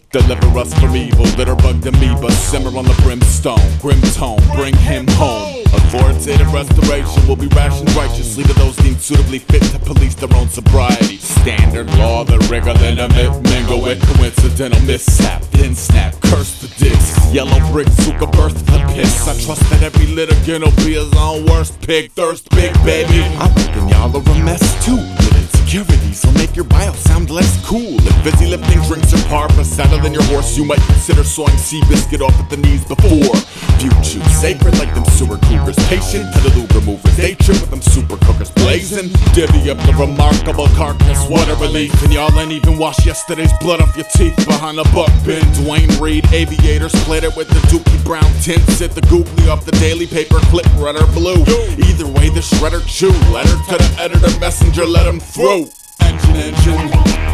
Deliver us from evil, litterbugged amoeba, simmer on the brimstone, grim tone, bring him home. Authoritative restoration will be rationed righteously to those deemed suitably fit to police their own sobriety. Standard law, the rigor, then mingle with coincidental mishap, then snap, curse the dicks. Yellow brick, suka birth the piss. I trust that every litigant will be his own worst pig. Thirst big, baby. I reckon y'all are a mess too. With insecurities will make your bio sound less cool. If busy lifting drinks are par for sadder than your horse, you might consider sawing Seabiscuit off at the knees before. Few choose sacred like them sewer cougars, patient to the lube removers. They trip with them super cookers blazing. Divvy up the remarkable carcass, what a relief. And y'all ain't even washed yesterday's blood off your teeth behind a buck bin. Dwayne Reed, aviators, split it with the Dookie Brown tints. Hit the googly off the daily paper, clip red or blue. Either way, the shredder chew. Letter to the editor, messenger, let him through. Engine.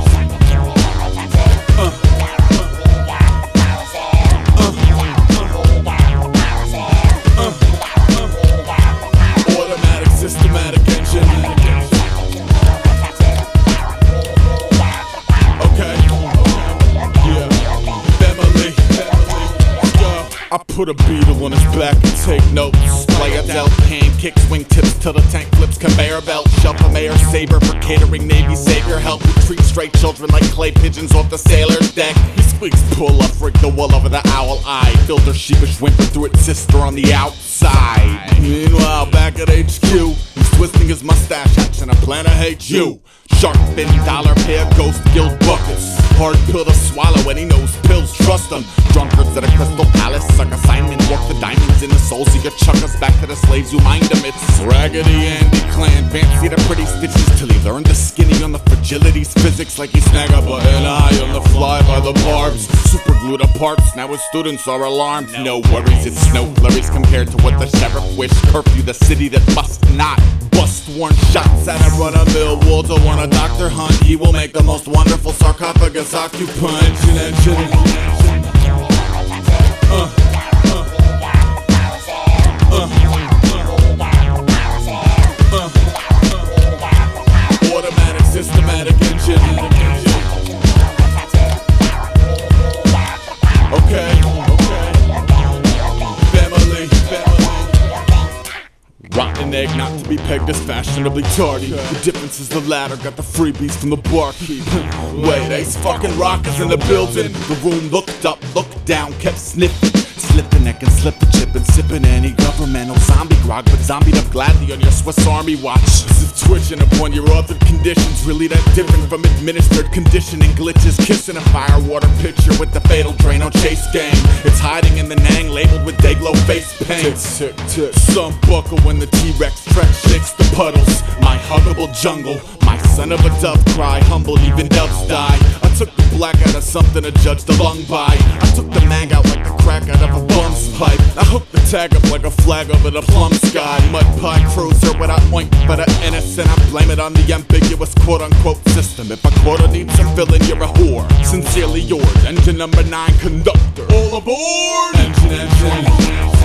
Automatic, systematic engine. Okay. Yeah. Family. I put a beetle on his back and take notes. Play a dealt hand, kicks wingtips till the tank flips conveyor belt. Shelf a mayor saber for catering Navy savior. Help retreat stray children like clay pigeons off the sailor's deck. He squeaks pull up, rig the wool over the owl eye. Filter sheepish whimper through its sister on the outside. Meanwhile, back at HQ, he's twisting his mustache, action a plan to hate you. Shark fin, dollar pair, ghost guild buckets. Hard pill to swallow, and he knows pills, trust him. Drunkards at a crystal palace, suck assignment, walk the diamonds in the souls of your chuckers. Back to the slaves who mind him. It's Raggedy Andy Clan, fancy the pretty stitches till he learned the skinny on the fragilities. Physics like he snag a button eye on the fly by the barbs. Super glued apart, now his students are alarmed. No worries, it's snow flurries compared to what the sheriff wished. Curfew, the city that must not bust worn shots at a run-of-mill Walter want a Dr. Hunt. He will make the most wonderful sarcophagus occupant. Automatic, systematic engine. Okay. Family. Rotten egg, not to be pegged as fashionably tardy. The difference is the latter got the freebies from the barkeep. Wait, Ace fucking Rockers in the building. The room looked up, looked down, kept sniffing. Slip the neck and slip the chip and sipping any governmental zombie grog, but zombied up gladly on your Swiss Army watch. As if twitching upon your authored conditions really that different from administered conditioning glitches. Kissing a firewater pitcher with the fatal Drano chase game. It's hiding in the Nang labeled with Dayglow face paint. Tick, tick, tick. Some buckle when the T-Rex trek shakes the puddles. My huggable jungle, my son of a dove cry, humbled even doves die. I took the black out of something to judge the lung by. I took the mag out like the crack out of a bum's pipe. I hooked the tag up like a flag over the plum sky. Mud pie cruiser without oink for the innocent. I blame it on the ambiguous quote-unquote system. If a quarter needs some filling, you're a whore. Sincerely yours, engine number 9 conductor. All aboard! Engine.